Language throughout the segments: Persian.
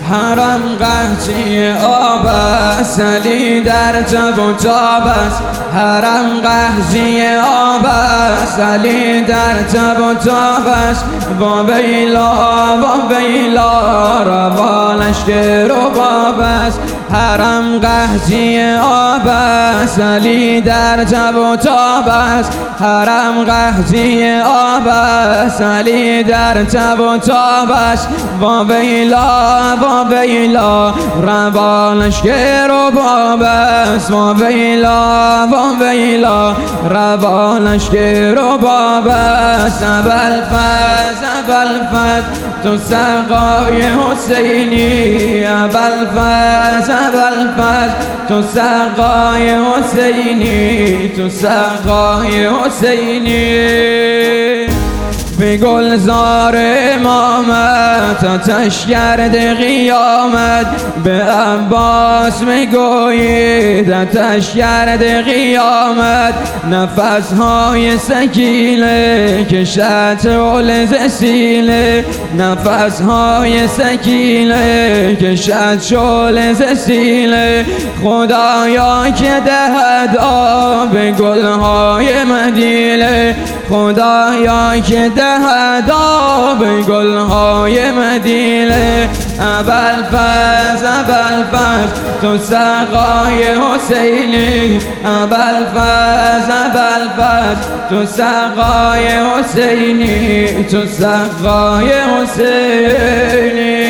حرم قحطی آب است، علی در تب و تاب است. حرم قحطی آب است، علی در تب و تاب است. واویلا واویلا روا لشکر و باب است. حرم قحطی آب است، علی در تب و تاب است. حرم قحطی آب است، علی در تب و تاب است. واویلا واویلا روا لشکر و باب است. واویلا واویلا روا لشکر و باب است. ابوالفضل ابوالفضل تو سقای حسینی. ابوالفضل ابوالفضل تو سقای حسینی. تو سقای حسینی. به گلزار امامت آتش گرد قیامت. به عباس میگویید آتش گرد قیامت. نفسهای سکینه کشد شعله ز سینه. نفسهای سکینه کشد شعله ز سینه. خدایا که دهد آب گلهای مدینه. خدایا که دهد آب گلهای مدینه. ابوالفضل ابوالفضل تو سقای حسینی. ابوالفضل ابوالفضل تو سقای حسینی. تو سقای حسینی.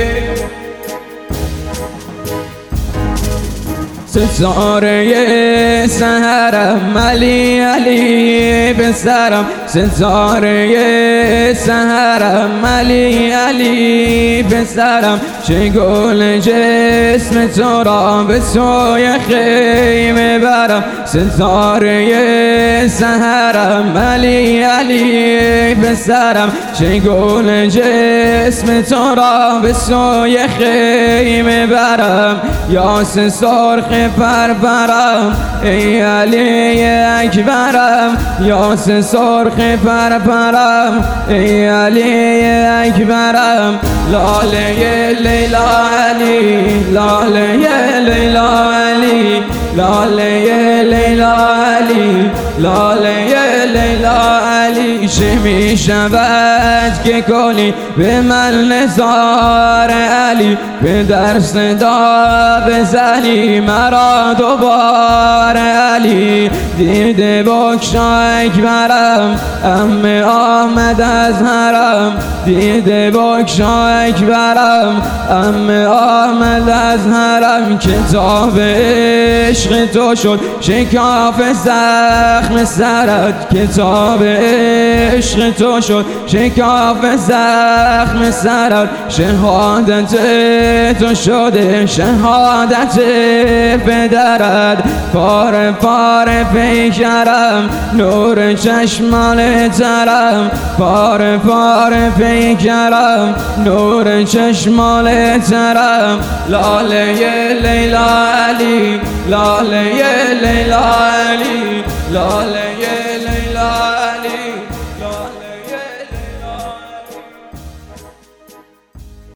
ستاره سحرم علی علی به سرم. ستاره سحرم علی علی به سرم. چه گل جسم تو را به سوی خیمه برم. ستاره سحرم علی علی به سرم. چه گل جسم تو را به سوی خیمه برم. یاس سرخ پرپرم ای علی اکبرم. یاس سرخ پرپرم ای علی اکبرم. لاله لیلا علی لاله لیلا علی لاله لیلا علی لاله لیلا علی. چه می شود که کنی به من نثار علی. به در صدا بزنی مرا دوباره علی. دیده بگشا اکبرم عمه آمد از حرم. دیده بگشا اکبرم عمه آمد از حرم. کتاب عشق تو شد شکاف زخم سرت. کتاب عشق تو شد شکاف زخم سرت. شهادت تو شده شهادت پدرت. پاره پاره پیکرم نور چشمان ترم. پاره پاره پیکرم نور چشمان ترم. لاله لیلا علی لاله لیلا علی لاله